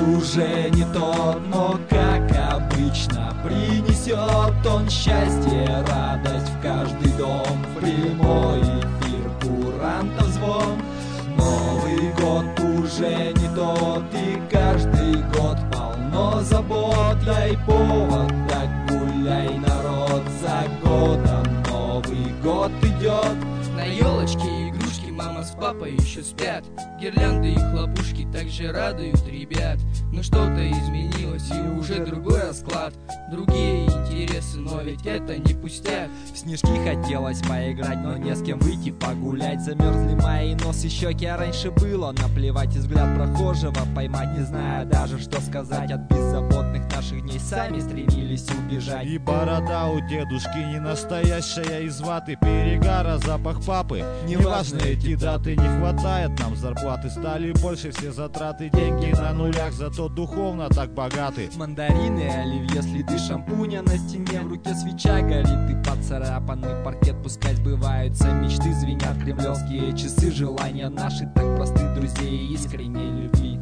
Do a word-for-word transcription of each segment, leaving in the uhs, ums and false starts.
уже не тот, но как обычно принесет он счастье, радость в каждый дом, в прямой эфир курантов звон. Новый год уже не тот, и каждый год полно забот. Дай повод, так гуляй, народ, за годом Новый год идет. На елочке игрушки, мама с папой еще спят. Гирлянды и хлопушки также радуют ребят. Но что-то изменилось и уже другой расклад. Другие интересы, но ведь это не пустяк. В снежки хотелось поиграть, но не с кем выйти погулять. Замерзли мои нос и щеки, а раньше было наплевать. И взгляд прохожего поймать, не зная даже что сказать. От беззаботных наших дней сами стремились убежать. И борода у дедушки не настоящая, из ваты, перегара, запах папы. Неважно эти даты, не хватает нам зарплаты. Стали больше все затраты, деньги на нулях, зато духовно так богаты. Мандарины, оливье, следы шампуня на стене, в руке свеча горит и поцарапанный паркет. Пускай сбываются мечты, звенят кремлевские часы. Желания наши так просты, друзей и искренней любви.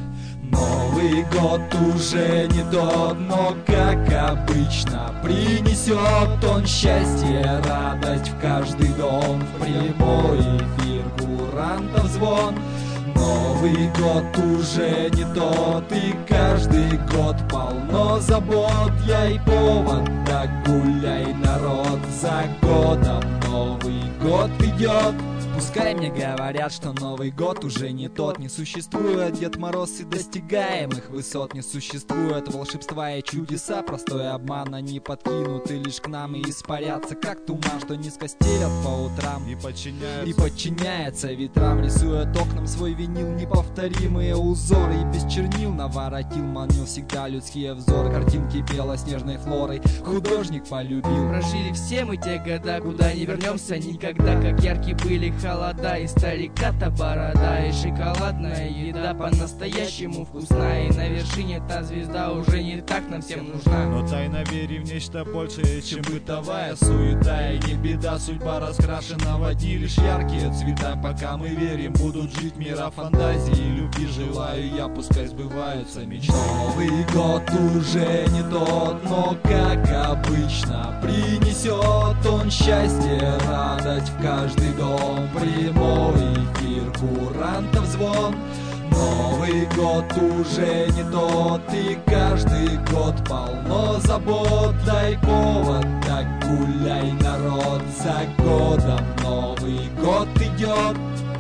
Новый год уже не тот, но как обычно принесет он счастье, радость в каждый дом, в прямой эфир курантов звон. Новый год уже не тот, и каждый год полно забот. Я и повод, так гуляй, народ, за годом Новый год идет. Пускай мне говорят, что Новый год уже не тот. Не существует Дед Мороз и достигаемых высот. Не существует волшебства и чудеса. Простой обман, они подкинуты лишь к нам и испарятся, как туман, что низко стелят по утрам. И подчиняется, и подчиняется ветрам, рисует окнам свой винил неповторимые узоры. И без чернил наворотил, манил всегда людские взоры. Картинки белоснежной флорой художник полюбил. Прожили все мы те года, куда не вернемся никогда. Как яркие были холода, и старика-то борода, и шоколадная еда по-настоящему вкусная. И на вершине та звезда уже не так нам всем нужна. Но тайно верим в нечто большее, чем бытовая суета. И не беда, судьба раскрашена в одни лишь яркие цвета. Пока мы верим, будут жить мира фантазии и любви. Желаю я, пускай сбываются мечты. Новый год уже не тот, но как обычно принесет он счастье, радость в каждый дом, прямой эфир курантов звон. Новый год уже не тот, и каждый год полно забот. Дай повод, так гуляй, народ, за годом Новый год идет.